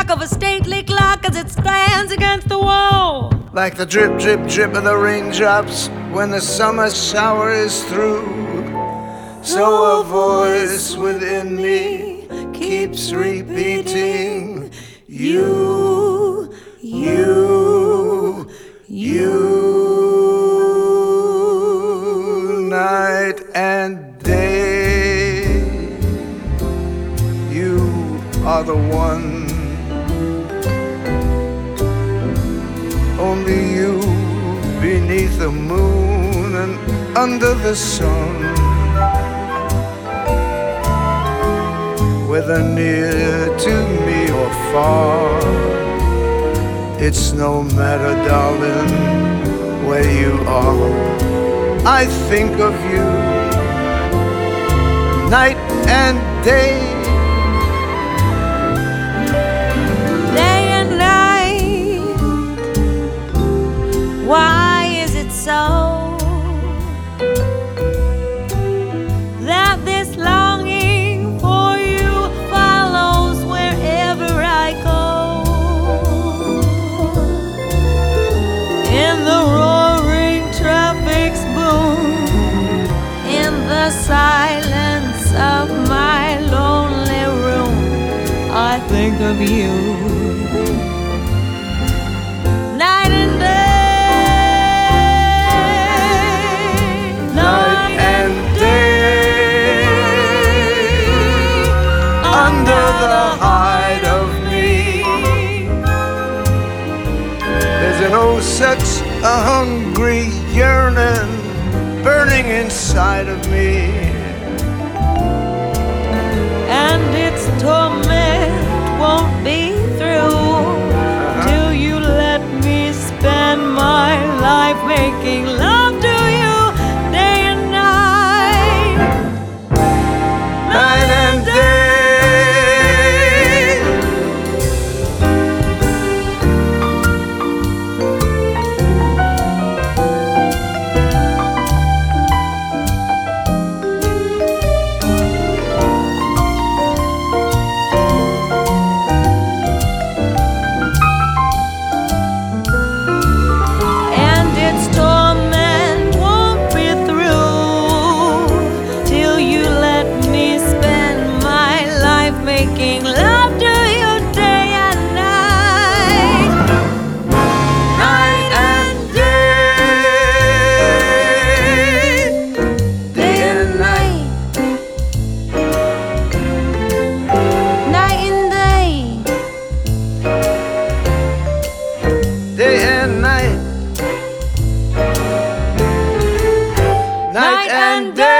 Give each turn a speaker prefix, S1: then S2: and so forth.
S1: clock of a stately clock as it stands against the wall.
S2: Like the drip, drip, drip of the raindrops when the summer shower is through. So a voice within me keeps repeating, you, you, you. Night and day, you are the one. Only you beneath the moon and under the sun. Whether near to me or far, it's no matter, darling, where you are. I think of you night and day,
S1: day and night. Why is it so that this longing for you follows wherever I go? In the roaring traffic's boom, in the silence of my lonely room, I think of you night and day,
S2: night and day. Under the hide of me, there's an oh such a hungry yearning burning inside of me.
S1: and its torment won't be through till you let me spend my life making love to you day and night,
S2: Night and day.
S1: and its torment won't be through till you let me spend my life making love to you day and night,
S2: Night and day. Day and night.
S1: night and day.
S2: Day and night. Night and day.